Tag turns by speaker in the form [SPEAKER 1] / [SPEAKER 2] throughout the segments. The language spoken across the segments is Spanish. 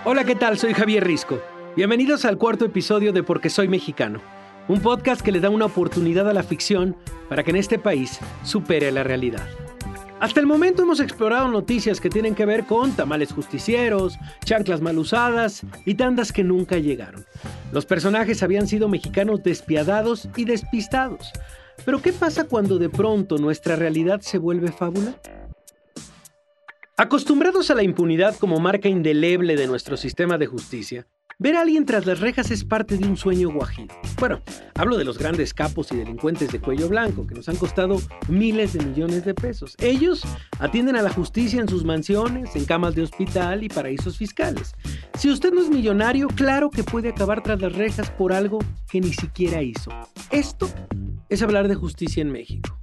[SPEAKER 1] Hola, ¿qué tal? Soy Javier Risco. Bienvenidos al cuarto episodio de Porque Soy Mexicano, un podcast que le da una oportunidad a la ficción para que en este país supere la realidad. Hasta el momento hemos explorado noticias que tienen que ver con tamales justicieros, chanclas mal usadas y tandas que nunca llegaron. Los personajes habían sido mexicanos despiadados y despistados. Pero ¿qué pasa cuando de pronto nuestra realidad se vuelve fábula? Acostumbrados a la impunidad como marca indeleble de nuestro sistema de justicia, ver a alguien tras las rejas es parte de un sueño guajiro. Bueno, hablo de los grandes capos y delincuentes de cuello blanco que nos han costado miles de millones de pesos. Ellos atienden a la justicia en sus mansiones, en camas de hospital y paraísos fiscales. Si usted no es millonario, claro que puede acabar tras las rejas por algo que ni siquiera hizo. Esto es hablar de justicia en México.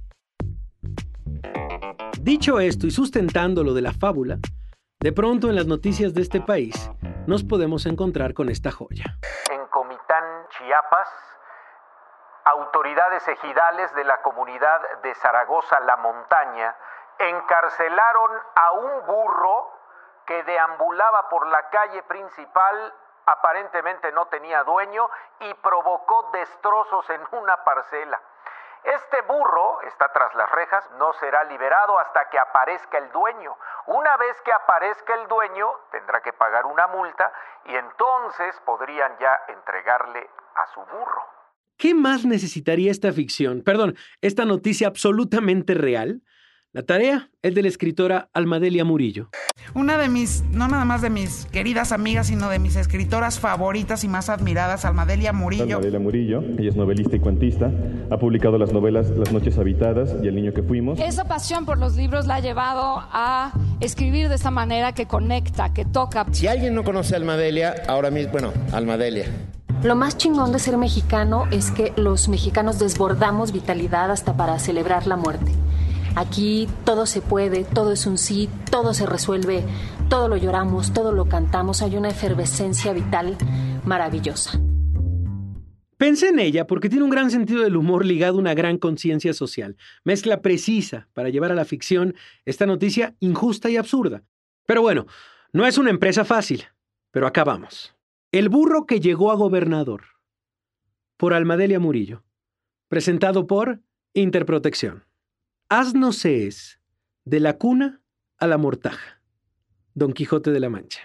[SPEAKER 1] Dicho esto y sustentando lo de la fábula, de pronto en las noticias de este país nos podemos encontrar con esta joya.
[SPEAKER 2] En Comitán, Chiapas, autoridades ejidales de la comunidad de Zaragoza La Montaña encarcelaron a un burro que deambulaba por la calle principal, aparentemente no tenía dueño y provocó destrozos en una parcela. Este burro está tras las rejas, no será liberado hasta que aparezca el dueño. Una vez que aparezca el dueño, tendrá que pagar una multa y entonces podrían ya entregarle a su burro.
[SPEAKER 1] ¿Qué más necesitaría esta ficción? Esta noticia absolutamente real. La tarea es de la escritora Almadelia Murillo.
[SPEAKER 3] Una de mis, no nada más de mis queridas amigas, sino de mis escritoras favoritas y más admiradas, Almadelia Murillo.
[SPEAKER 4] Almadelia Murillo, ella es novelista y cuentista, ha publicado las novelas Las noches habitadas y El niño que fuimos.
[SPEAKER 5] Esa pasión por los libros la ha llevado a escribir de esta manera que conecta, que toca.
[SPEAKER 6] Si alguien no conoce a Almadelia, ahora mismo, Almadelia.
[SPEAKER 7] Lo más chingón de ser mexicano es que los mexicanos desbordamos vitalidad hasta para celebrar la muerte. Aquí todo se puede, todo es un sí, todo se resuelve, todo lo lloramos, todo lo cantamos, hay una efervescencia vital maravillosa.
[SPEAKER 1] Pensé en ella porque tiene un gran sentido del humor ligado a una gran conciencia social. Mezcla precisa para llevar a la ficción esta noticia injusta y absurda. Pero bueno, no es una empresa fácil, pero acá vamos. El burro que llegó a gobernador, por Almadelia Murillo, presentado por Interprotección. Asno se es, de la cuna a la mortaja. Don Quijote de la Mancha.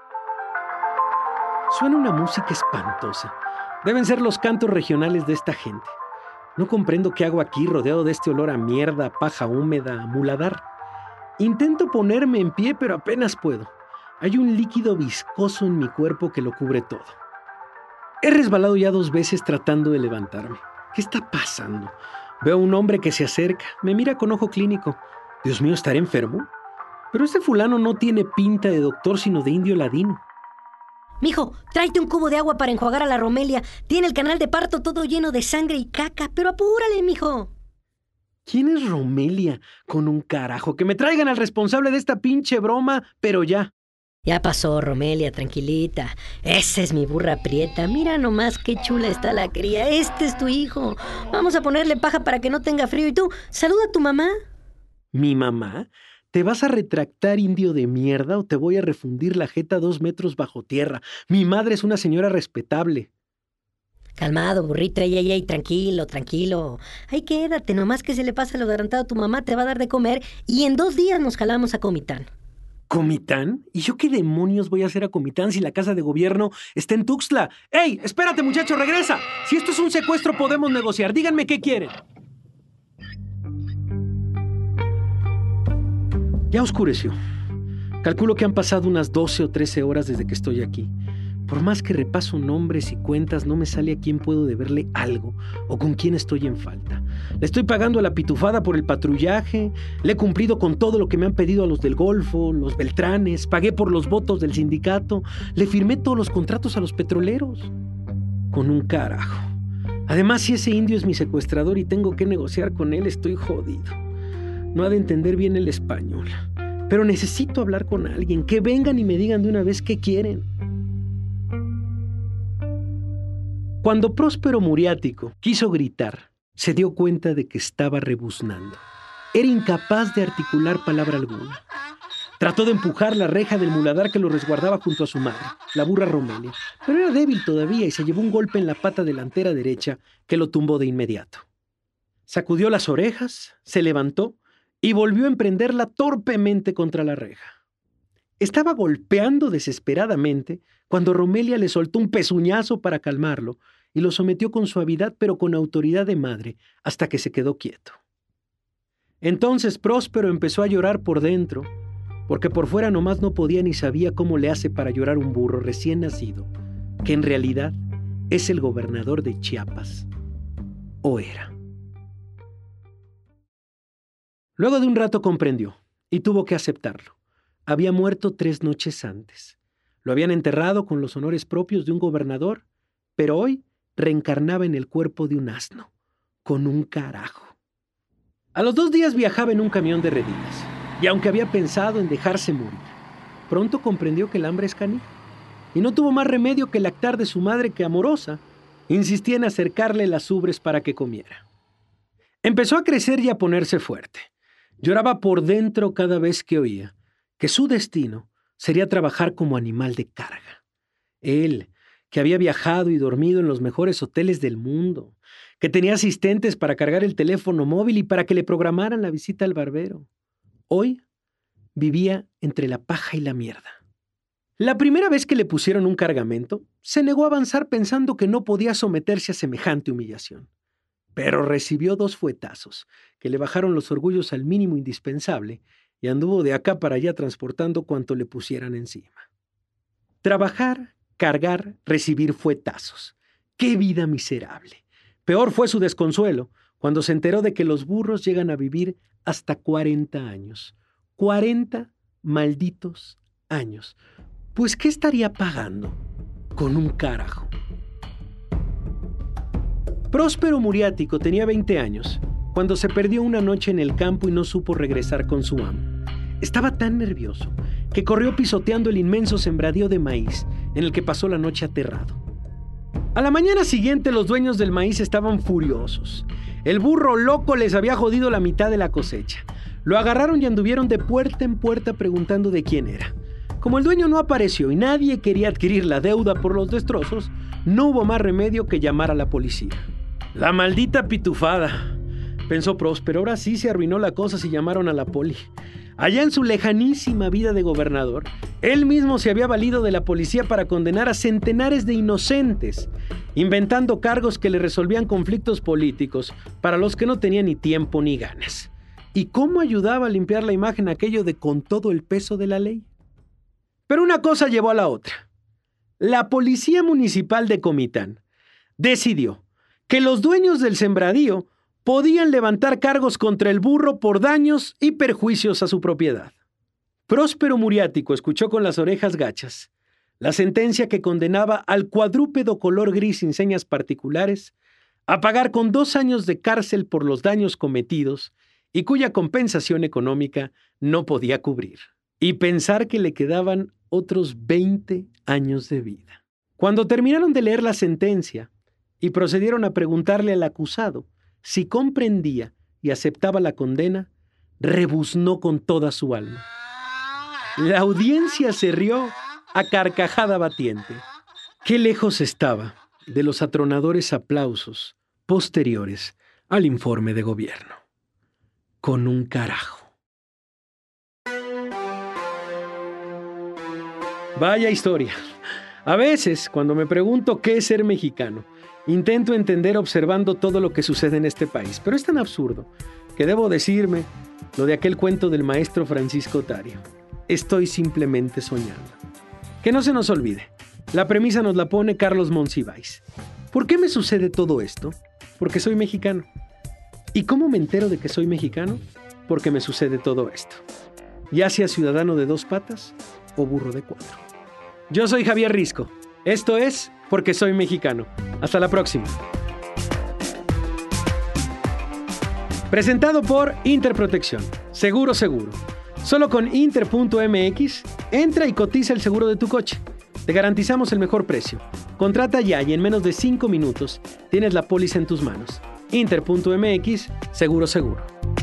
[SPEAKER 1] Suena una música espantosa. Deben ser los cantos regionales de esta gente. No comprendo qué hago aquí rodeado de este olor a mierda, paja húmeda, a muladar. Intento ponerme en pie, pero apenas puedo. Hay un líquido viscoso en mi cuerpo que lo cubre todo. He resbalado ya 2 veces tratando de levantarme. ¿Qué está pasando? Veo a un hombre que se acerca, me mira con ojo clínico. Dios mío, ¿estaré enfermo? Pero este fulano no tiene pinta de doctor, sino de indio ladino.
[SPEAKER 8] Mijo, tráete un cubo de agua para enjuagar a la Romelia. Tiene el canal de parto todo lleno de sangre y caca, pero apúrale, mijo.
[SPEAKER 1] ¿Quién es Romelia? Con un carajo. Que me traigan al responsable de esta pinche broma, pero ya.
[SPEAKER 8] Ya pasó, Romelia, tranquilita. Esa es mi burra prieta. Mira nomás qué chula está la cría. Este es tu hijo. Vamos a ponerle paja para que no tenga frío. Y tú, saluda a tu mamá.
[SPEAKER 1] ¿Mi mamá? ¿Te vas a retractar, indio de mierda, o te voy a refundir la jeta 2 metros bajo tierra? Mi madre es una señora respetable.
[SPEAKER 8] Calmado, burrito, ey, tranquilo. Ay, quédate, nomás que se le pasa lo adelantado a tu mamá, te va a dar de comer y en 2 días nos jalamos a Comitán.
[SPEAKER 1] ¿Comitán? ¿Y yo qué demonios voy a hacer a Comitán si la casa de gobierno está en Tuxtla? ¡Ey! ¡Espérate, muchacho! ¡Regresa! Si esto es un secuestro, podemos negociar. Díganme qué quieren. Ya oscureció. Calculo que han pasado unas 12 o 13 horas desde que estoy aquí. Por más que repaso nombres y cuentas, no me sale a quién puedo deberle algo o con quién estoy en falta. Le estoy pagando a la pitufada por el patrullaje, le he cumplido con todo lo que me han pedido a los del Golfo, los Beltranes, pagué por los votos del sindicato, le firmé todos los contratos a los petroleros. Con un carajo. Además, si ese indio es mi secuestrador y tengo que negociar con él, estoy jodido. No ha de entender bien el español, pero necesito hablar con alguien, que vengan y me digan de una vez qué quieren. Cuando Próspero Muriático quiso gritar, se dio cuenta de que estaba rebuznando. Era incapaz de articular palabra alguna. Trató de empujar la reja del muladar que lo resguardaba junto a su madre, la burra Romelia, pero era débil todavía y se llevó un golpe en la pata delantera derecha que lo tumbó de inmediato. Sacudió las orejas, se levantó y volvió a emprenderla torpemente contra la reja. Estaba golpeando desesperadamente cuando Romelia le soltó un pezuñazo para calmarlo y lo sometió con suavidad pero con autoridad de madre hasta que se quedó quieto. Entonces Próspero empezó a llorar por dentro, porque por fuera nomás no podía ni sabía cómo le hace para llorar un burro recién nacido, que en realidad es el gobernador de Chiapas, o era. Luego de un rato comprendió y tuvo que aceptarlo. Había muerto 3 noches antes. Lo habían enterrado con los honores propios de un gobernador, pero hoy reencarnaba en el cuerpo de un asno, con un carajo. A los 2 días viajaba en un camión de redilas, y aunque había pensado en dejarse morir, pronto comprendió que el hambre es canija, y no tuvo más remedio que lactar de su madre que amorosa insistía en acercarle las ubres para que comiera. Empezó a crecer y a ponerse fuerte. Lloraba por dentro cada vez que oía que su destino sería trabajar como animal de carga. Él, que había viajado y dormido en los mejores hoteles del mundo, que tenía asistentes para cargar el teléfono móvil y para que le programaran la visita al barbero. Hoy vivía entre la paja y la mierda. La primera vez que le pusieron un cargamento, se negó a avanzar pensando que no podía someterse a semejante humillación. Pero recibió 2 fuetazos, que le bajaron los orgullos al mínimo indispensable y anduvo de acá para allá transportando cuanto le pusieran encima. Trabajar, cargar, recibir fuetazos. ¡Qué vida miserable! Peor fue su desconsuelo cuando se enteró de que los burros llegan a vivir hasta 40 años. 40 malditos años. Pues, ¿qué estaría pagando? Con un carajo. Próspero Muriático tenía 20 años cuando se perdió una noche en el campo y no supo regresar con su amo. Estaba tan nervioso que corrió pisoteando el inmenso sembradío de maíz en el que pasó la noche aterrado. A la mañana siguiente los dueños del maíz estaban furiosos. El burro loco les había jodido la mitad de la cosecha. Lo agarraron y anduvieron de puerta en puerta preguntando de quién era. Como el dueño no apareció y nadie quería adquirir la deuda por los destrozos, no hubo más remedio que llamar a la policía. La maldita pitufada, pensó Próspero. Ahora sí se arruinó la cosa si llamaron a la poli. Allá en su lejanísima vida de gobernador, él mismo se había valido de la policía para condenar a centenares de inocentes, inventando cargos que le resolvían conflictos políticos para los que no tenía ni tiempo ni ganas. ¿Y cómo ayudaba a limpiar la imagen aquello de con todo el peso de la ley? Pero una cosa llevó a la otra. La Policía Municipal de Comitán decidió que los dueños del sembradío podían levantar cargos contra el burro por daños y perjuicios a su propiedad. Próspero Muriático escuchó con las orejas gachas la sentencia que condenaba al cuadrúpedo color gris sin señas particulares a pagar con 2 años de cárcel por los daños cometidos y cuya compensación económica no podía cubrir. Y pensar que le quedaban otros 20 años de vida. Cuando terminaron de leer la sentencia y procedieron a preguntarle al acusado si comprendía y aceptaba la condena, rebuznó con toda su alma. La audiencia se rió a carcajada batiente. Qué lejos estaba de los atronadores aplausos posteriores al informe de gobierno. Con un carajo. Vaya historia. A veces, cuando me pregunto qué es ser mexicano, intento entender observando todo lo que sucede en este país, pero es tan absurdo que debo decirme lo de aquel cuento del maestro Francisco Tario. Estoy simplemente soñando. Que no se nos olvide, la premisa nos la pone Carlos Monsiváis. ¿Por qué me sucede todo esto? Porque soy mexicano. ¿Y cómo me entero de que soy mexicano? Porque me sucede todo esto. Ya sea ciudadano de 2 patas o burro de 4. Yo soy Javier Risco. Esto es Porque Soy Mexicano. Hasta la próxima. Presentado por Interprotección. Seguro. Solo con Inter.mx, entra y cotiza el seguro de tu coche. Te garantizamos el mejor precio. Contrata ya y en menos de 5 minutos tienes la póliza en tus manos. Inter.mx, seguro.